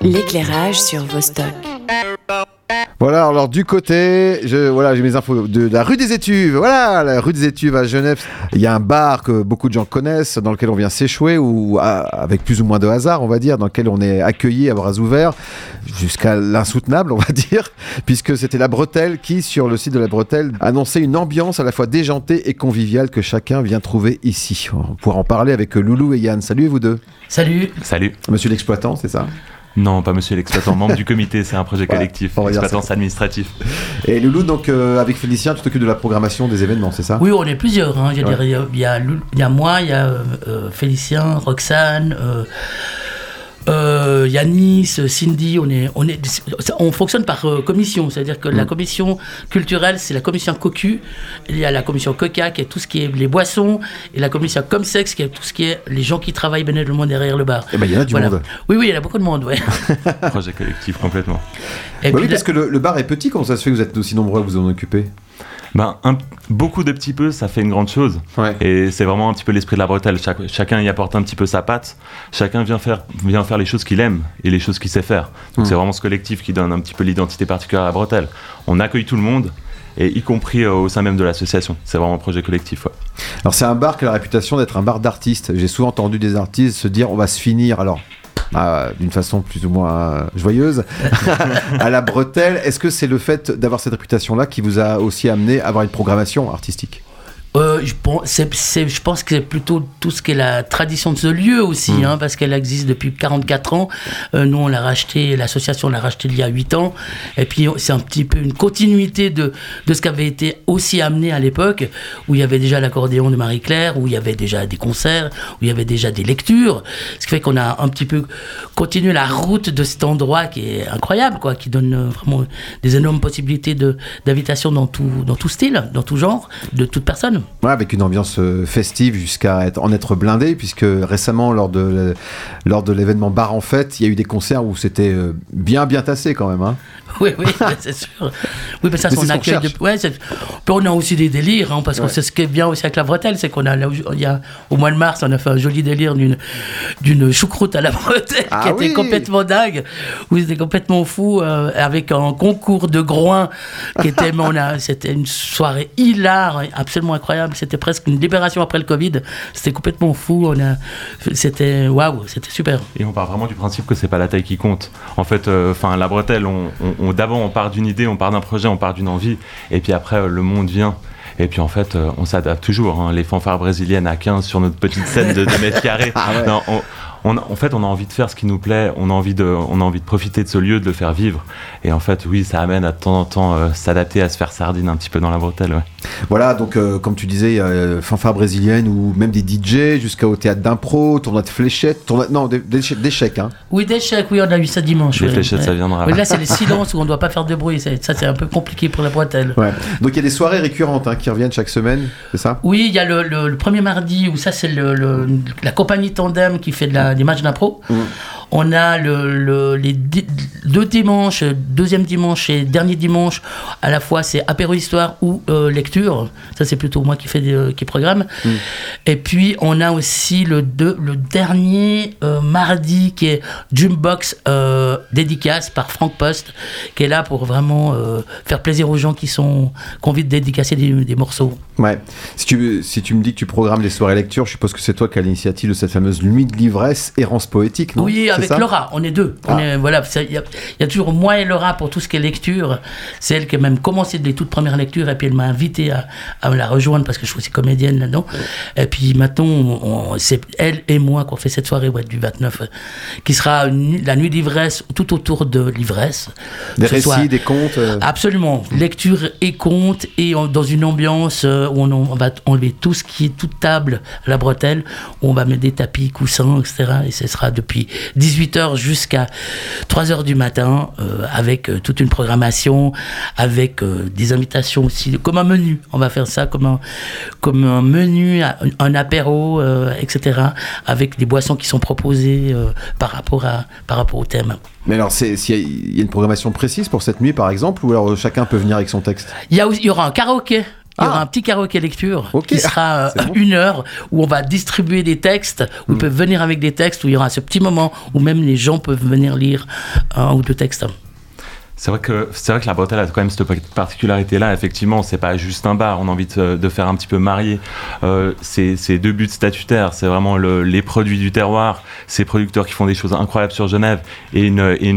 L'éclairage sur Vostok. Voilà, alors du côté, j'ai mes infos de la rue des Étuves. Voilà, la rue des Étuves à Genève. Il y a un bar que beaucoup de gens connaissent, dans lequel on vient s'échouer, ou avec plus ou moins de hasard, on va dire, dans lequel on est accueilli à bras ouverts, jusqu'à l'insoutenable, on va dire, puisque c'était la Bretelle qui, sur le site de la Bretelle, annonçait une ambiance à la fois déjantée et conviviale que chacun vient trouver ici. On pourra en parler avec Loulou et Yann. Salut vous deux. Salut. Salut. Monsieur l'exploitant, c'est ça ? Non, pas monsieur l'exploitant, membre du comité, c'est un projet collectif, exploitance administratif. Et Loulou, donc avec Félicien, tu t'occupes de la programmation des événements, c'est ça ? Oui, on est plusieurs. Hein. Il y a moi, il y a Félicien, Roxane, Yanis, Cindy. On fonctionne par commission, c'est-à-dire que la commission culturelle, c'est la commission COCU. Il y a la commission COCA qui est tout ce qui est les boissons, et la commission Comsex qui est tout ce qui est les gens qui travaillent bénévolement derrière le bar. Et ben il y en a du monde. Oui, il y en a beaucoup de monde, ouais. Projet collectif complètement. Et oui, parce que le bar est petit. Comment ça se fait que vous êtes aussi nombreux à vous en occuper ? Beaucoup de petits peu, ça fait une grande chose. Ouais. Et c'est vraiment un petit peu l'esprit de la Bretelle. Chacun y apporte un petit peu sa patte. Chacun vient faire les choses qu'il aime et les choses qu'il sait faire. Donc c'est vraiment ce collectif qui donne un petit peu l'identité particulière à la Bretelle. On accueille tout le monde, et y compris au sein même de l'association. C'est vraiment un projet collectif. Ouais. Alors c'est un bar qui a la réputation d'être un bar d'artistes. J'ai souvent entendu des artistes se dire on va se finir. Alors d'une façon plus ou moins joyeuse à la Bretelle. Est-ce que c'est le fait d'avoir cette réputation-là qui vous a aussi amené à avoir une programmation artistique ? Je pense que c'est plutôt tout ce qui est la tradition de ce lieu aussi, parce qu'elle existe depuis 44 ans. Nous, on l'a racheté, l'association l'a racheté il y a 8 ans. Et puis, c'est un petit peu une continuité de ce qui avait été aussi amené à l'époque, où il y avait déjà l'accordéon de Marie-Claire, où il y avait déjà des concerts, où il y avait déjà des lectures. Ce qui fait qu'on a un petit peu continué la route de cet endroit qui est incroyable, quoi, qui donne vraiment des énormes possibilités d'invitation dans tout style, dans tout genre, de toute personne. Ouais, avec une ambiance festive jusqu'à en être blindé, puisque récemment, lors de l'événement Bar en Fête, il y a eu des concerts où c'était bien tassé quand même. Hein. Oui, c'est sûr. Oui, mais ça, c'est on accueille. On a aussi des délires, parce que c'est ce qui est bien aussi avec la Bretelle, c'est qu'on au mois de mars, on a fait un joli délire d'une choucroute à la Bretelle qui était complètement dingue, où c'était complètement fou, avec un concours de groin qui était. C'était une soirée hilar, absolument incroyable. C'était presque une libération après le Covid. C'était complètement fou. C'était super. Et on part vraiment du principe que c'est pas la taille qui compte. En fait, la Bretelle, d'abord on part d'une idée, on part d'un projet, on part d'une envie, et puis après le monde vient. Et puis en fait, on s'adapte toujours. Les fanfares brésiliennes à 15 sur notre petite scène de 2 mètres carrés. Non, en fait, on a envie de faire ce qui nous plaît, on a envie de profiter de ce lieu, de le faire vivre. Et en fait, oui, ça amène à de temps en temps s'adapter, à se faire sardine un petit peu dans la Bretelle. Ouais. Voilà, donc comme tu disais, fanfare brésilienne ou même des DJ jusqu'au théâtre d'impro, tournoi de fléchettes, d'échecs. Hein. Oui, d'échecs, oui, on a eu ça dimanche. Les fléchettes, ça viendra. Oui, là, c'est les silences où on ne doit pas faire de bruit. Ça, c'est un peu compliqué pour la Bretelle. Ouais. Donc il y a des soirées récurrentes qui reviennent chaque semaine, c'est ça ? Oui, il y a le premier mardi où ça, c'est la compagnie Tandem qui fait des matchs d'impro. On a les 2 dimanches, deuxième dimanche et dernier dimanche, à la fois c'est apéro histoire ou lecture. Ça c'est plutôt moi qui programme. Et puis on a aussi le dernier mardi qui est Jukebox dédicace par Franck Post, qui est là pour vraiment faire plaisir aux gens qui ont envie de dédicacer des morceaux. Ouais. Si tu me dis que tu programmes les soirées lecture, je suppose que c'est toi qui as l'initiative de cette fameuse nuit de l'ivresse, errance poétique, non ? Oui, avec Laura, on est 2. Il y a toujours moi et Laura pour tout ce qui est lecture. C'est elle qui a même commencé les toutes premières lectures, et puis elle m'a invité à la rejoindre parce que je suis aussi comédienne là-dedans. Et puis maintenant, c'est elle et moi qu'on fait cette soirée du 29, qui sera la nuit d'ivresse, tout autour de l'ivresse. Des récits, des contes. Absolument, lecture et contes, et dans une ambiance où on va enlever tout ce qui est toute table à la Bretelle, où on va mettre des tapis, coussins, etc. Et ce sera depuis 18h jusqu'à 3h du matin, avec toute une programmation, avec des invitations aussi, comme un menu. On va faire ça comme un menu, un apéro, etc. avec des boissons qui sont proposées par rapport au thème. Mais alors, il y a une programmation précise pour cette nuit, par exemple, ou alors chacun peut venir avec son texte ? Il y aura un karaoké Il y aura un petit karaoké lecture qui sera bon. 1 heure où on va distribuer des textes, où ils peuvent venir avec des textes, où il y aura ce petit moment où même les gens peuvent venir lire 1 ou 2 textes. C'est vrai que la bretelle a quand même cette particularité-là. Effectivement, c'est pas juste un bar. On a envie de faire un petit peu marier ces 2 buts statutaires. C'est vraiment les produits du terroir, ces producteurs qui font des choses incroyables sur Genève, et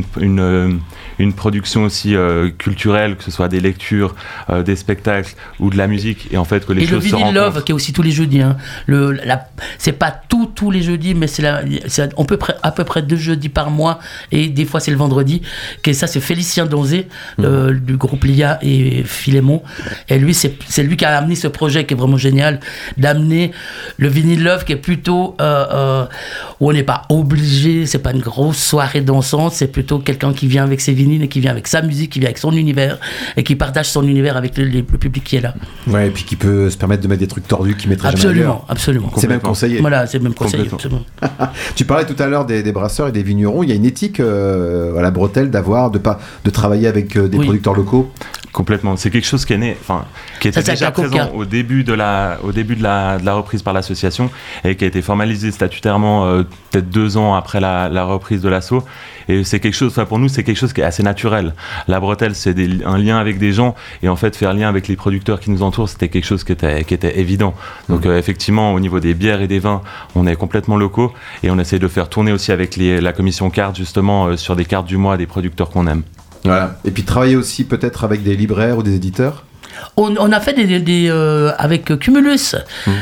une production aussi culturelle, que ce soit des lectures, des spectacles ou de la musique. Et en fait, que les choses se rencontrent. Et le Vinyl Love, qui est aussi tous les jeudis. Hein. C'est pas tous les jeudis, mais on peut à peu près 2 jeudis par mois, et des fois c'est le vendredi. Ça, c'est Félicien Donzé, du groupe Lia et Philémon. Et lui, c'est lui qui a amené ce projet qui est vraiment génial, d'amener le Vinyl Love, qui est plutôt où on n'est pas obligé, c'est pas une grosse soirée dansante, c'est plutôt quelqu'un qui vient avec ses vinyles et qui vient avec sa musique, qui vient avec son univers et qui partage son univers avec le public qui est là. Ouais, et puis qui peut se permettre de mettre des trucs tordus qui mettraient jamais ailleurs. Absolument. C'est même conseillé. Voilà, c'est même conseillé. Absolument. Tu parlais tout à l'heure des brasseurs et des vignerons. Il y a une éthique à la bretelle de travailler avec des producteurs locaux. Complètement. C'est quelque chose qui est né, qui était déjà présent au début de la reprise par l'association, et qui a été formalisé statutairement peut-être 2 ans après la reprise de l'asso. Et c'est quelque chose, pour nous, c'est quelque chose qui est assez naturel. La bretelle, c'est un lien avec des gens, et en fait, faire lien avec les producteurs qui nous entourent, c'était quelque chose qui était évident. Donc effectivement, au niveau des bières et des vins, on est complètement locaux, et on essaie de faire tourner aussi avec la commission cartes, justement, sur des cartes du mois des producteurs qu'on aime. Voilà. Et puis travailler aussi peut-être avec des libraires ou des éditeurs. On a fait avec Cumulus,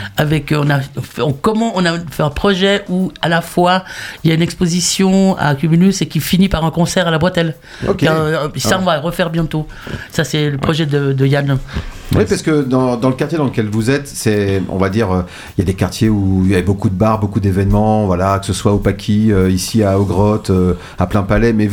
on a fait un projet où à la fois il y a une exposition à Cumulus et qui finit par un concert à la Bretelle. Okay. Ça on va refaire bientôt. Ça c'est le projet de Yann. Oui, parce que dans le quartier dans lequel vous êtes, on va dire, il y a des quartiers où il y a beaucoup de bars, beaucoup d'événements, voilà, que ce soit au Paquis, ici à Augrotte, à Plain-Palais. Mais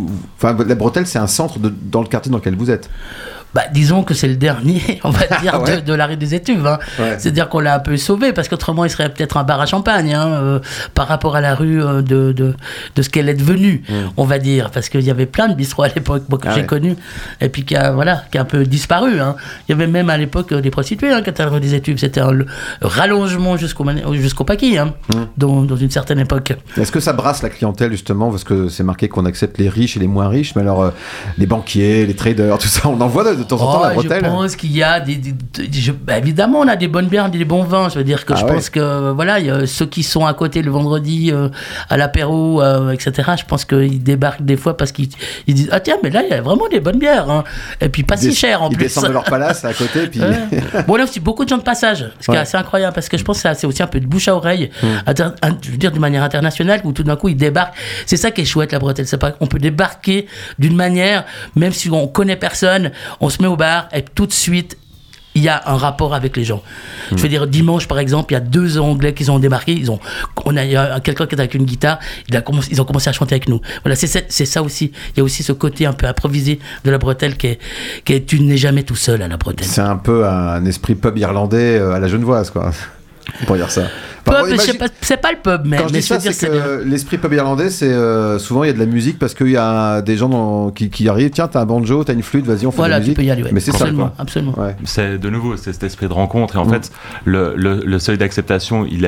la Bretelle, c'est un centre dans le quartier dans lequel vous êtes. Disons que c'est le dernier, on va dire, de la rue des Étuves. Hein. Ouais. C'est-à-dire qu'on l'a un peu sauvé, parce qu'autrement, il serait peut-être un bar à champagne, par rapport à la rue de ce qu'elle est devenue, on va dire. Parce qu'il y avait plein de bistrots à l'époque, moi, que j'ai connu, et puis qui a un peu disparu. Hein. Il y avait même à l'époque des prostituées qui étaient à la rue des Étuves. C'était un rallongement jusqu'au Paquis, dans une certaine époque. Est-ce que ça brasse la clientèle, justement, parce que c'est marqué qu'on accepte les riches et les moins riches, mais alors les banquiers, les traders, tout ça, on en voit de temps en temps la bretelle. Je pense qu'il y a évidemment, on a des bonnes bières, des bons vins. Je veux dire que je pense que il y a ceux qui sont à côté le vendredi à l'apéro, etc. Je pense qu'ils débarquent des fois parce qu'ils disent tiens, mais là il y a vraiment des bonnes bières, hein. Et puis pas si cher en plus. Ils descendent de leur palace à côté. Puis... Bon, là aussi beaucoup de gens de passage, ce qui est assez incroyable, parce que je pense que c'est aussi un peu de bouche à oreille, je veux dire, d'une manière internationale, où tout d'un coup ils débarquent. C'est ça qui est chouette, la bretelle. C'est pas, on peut débarquer d'une manière, même si on connaît personne, on se met au bar et tout de suite il y a un rapport avec les gens. Je veux dire, dimanche par exemple, il y a 2 Anglais qui ont débarqué, il y a quelqu'un qui est avec une guitare, ils ont commencé à chanter avec nous. Voilà, c'est ça aussi. Il y a aussi ce côté un peu improvisé de la bretelle qui est tu n'es jamais tout seul à la bretelle. C'est un peu un esprit pub irlandais à la genevoise, quoi. Pour dire ça. Pub, c'est pas le pub, mais quand je dis ça, c'est que l'esprit pub irlandais, c'est souvent il y a de la musique parce qu'il y a des gens qui arrivent. Tiens, t'as un banjo, t'as une flûte, vas-y, on fait de la musique. Tu peux y aller, mais c'est absolument, ça, quoi. Absolument. Ouais. C'est de nouveau, c'est cet esprit de rencontre, et en fait, le seuil d'acceptation, il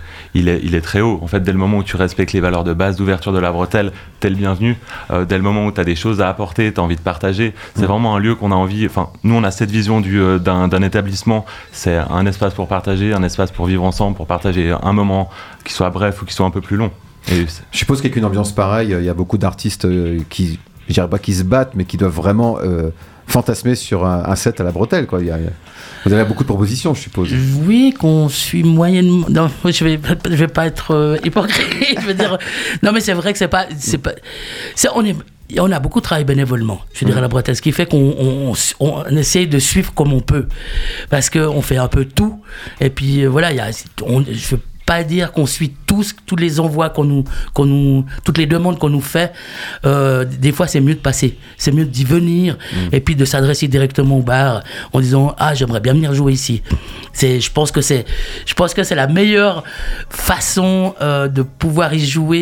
est très haut. En fait, dès le moment où tu respectes les valeurs de base d'ouverture de la bretelle, t'es le bienvenu. Dès le moment où t'as des choses à apporter, t'as envie de partager, c'est vraiment un lieu qu'on a envie. Enfin, nous, on a cette vision d'un établissement. C'est un espace pour partager, un espace pour vivre ensemble, pour partager un moment qui soit bref ou qui soit un peu plus long. Et je suppose qu'avec une ambiance pareille, il y a beaucoup d'artistes qui, je dirais pas qui se battent, mais qui doivent vraiment fantasmer sur un set à la bretelle, quoi. Vous avez beaucoup de propositions, je suppose. Oui, qu'on suit moyennement. Non, je vais pas être hypocrite. Je veux dire, non, mais c'est vrai que on a beaucoup de travail bénévolement, je dirais, à la bretelle, ce qui fait qu'on essaye de suivre comme on peut, parce qu'on fait un peu tout, et puis voilà, je veux pas dire qu'on suit tous les envois toutes les demandes qu'on nous fait. Des fois, c'est mieux de passer, c'est mieux d'y venir, et puis de s'adresser directement au bar en disant j'aimerais bien venir jouer ici. Je pense que c'est la meilleure façon de pouvoir y jouer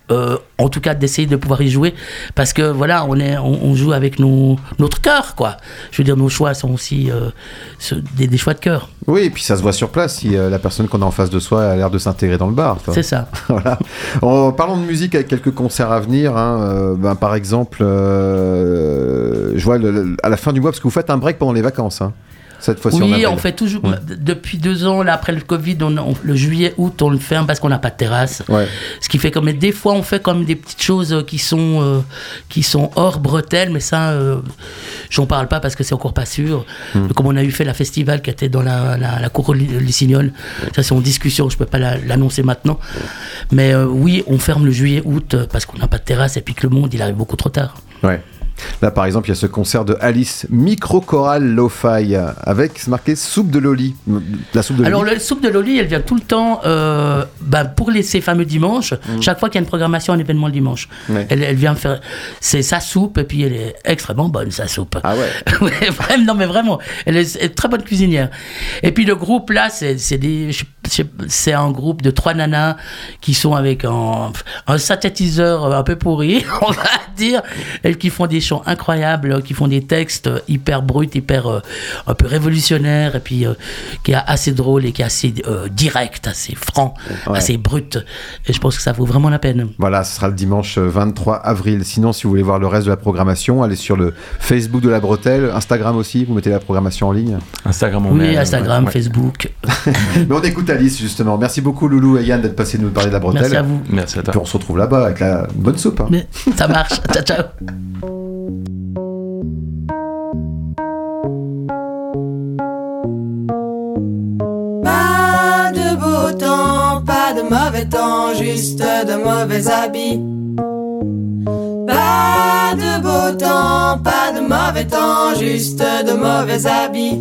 en tout cas d'essayer de pouvoir y jouer, parce que voilà, on joue avec notre cœur, quoi. Je veux dire, nos choix sont aussi des choix de cœur. Oui, et puis ça se voit sur place si la personne qu'on a en face de soi a l'air de s'intégrer dans le bar. C'est ça. Voilà. Parlons de musique avec quelques concerts à venir. Hein. Par exemple, je vois à la fin du mois, parce que vous faites un break pendant les vacances. Hein. Cette fois-ci, oui, on fait toujours. Ouais. Depuis 2 ans, là, après le Covid, le juillet-août, on le ferme parce qu'on n'a pas de terrasse. Ouais. Ce qui fait comme des fois, on fait comme des petites choses qui sont hors bretelles, mais ça, j'en parle pas parce que c'est encore pas sûr. Comme on a fait la festival qui était dans la cour Lucignol, ça c'est en discussion, je peux pas l'annoncer maintenant. Mais oui, on ferme le juillet-août parce qu'on n'a pas de terrasse et puis que le monde, il arrive beaucoup trop tard. Ouais. Là, par exemple, il y a ce concert de Alice, Micro-Choral Lo-Fi, avec, c'est marqué, soupe de loli. La soupe de loli. Alors, la soupe de loli, elle vient tout le temps pour ces fameux dimanches. Chaque fois qu'il y a une programmation, un événement le dimanche. Ouais. Elle vient faire... C'est sa soupe, et puis elle est extrêmement bonne, sa soupe. Ah ouais. Ouais, vraiment, non, mais vraiment. Elle est très bonne cuisinière. Et puis, le groupe, là, c'est un groupe de 3 nanas qui sont avec un synthétiseur un peu pourri, on va dire, elles qui font des chants incroyables, qui font des textes hyper bruts, un peu révolutionnaires, et puis qui est assez drôle et qui est assez direct, assez franc, assez brut. Et je pense que ça vaut vraiment la peine. Voilà, ce sera le dimanche 23 avril. Sinon, si vous voulez voir le reste de la programmation, allez sur le Facebook de la Bretelle, Instagram aussi, vous mettez la programmation en ligne. Instagram, oui, Instagram, Facebook. Mais on écoute Alice, justement. Merci beaucoup, Loulou et Yann, d'être passés nous parler de la Bretelle. Merci à vous. Merci à toi. Puis on se retrouve là-bas avec la bonne soupe. Hein. Mais ça marche. Ciao, ciao. Pas de beau temps, pas de mauvais temps, juste de mauvais habits. Pas de beau temps, pas de mauvais temps, juste de mauvais habits.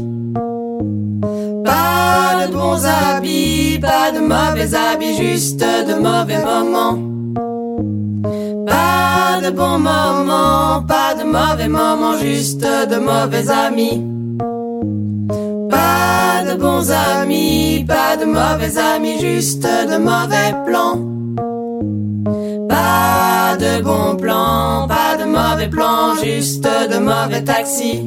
Pas de bons habits, pas de mauvais habits, juste de mauvais moments. Pas de bons moments, pas de mauvais moments, juste de mauvais amis. Pas de bons amis, pas de mauvais amis, juste de mauvais plans. Pas de bons plans, pas de mauvais plans, juste de mauvais taxis.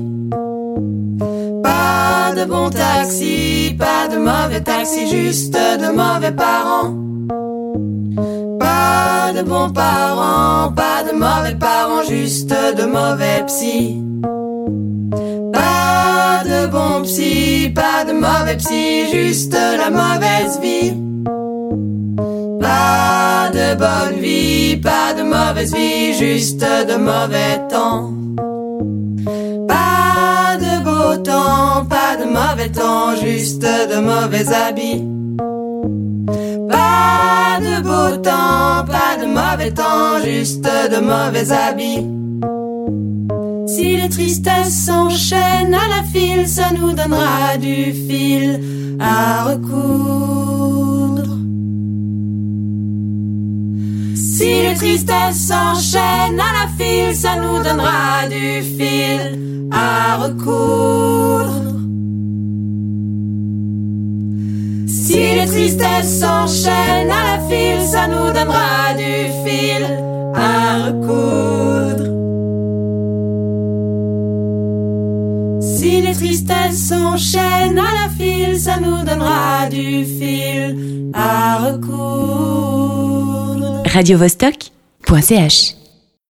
Pas de bons taxis, pas de mauvais taxis, juste de mauvais parents. Pas de bons parents, pas de mauvais parents, juste de mauvais psy. Pas de bons psy, pas de mauvais psy, juste la mauvaise vie. Pas de bonne vie, pas de mauvaise vie, juste de mauvais temps. Pas de beau temps, pas de mauvais temps, juste de mauvais habits. Pas de beau temps, pas de mauvais temps, juste de mauvais habits. Si les tristesses s'enchaînent à la file, ça nous donnera du fil à recoudre. Si les tristesses s'enchaînent à la file, ça nous donnera du fil à recoudre. Si les tristesses s'enchaînent à la file, ça nous donnera du fil à recoudre. Si les tristesses s'enchaînent à la file, ça nous donnera du fil à recoudre. radiovostok.ch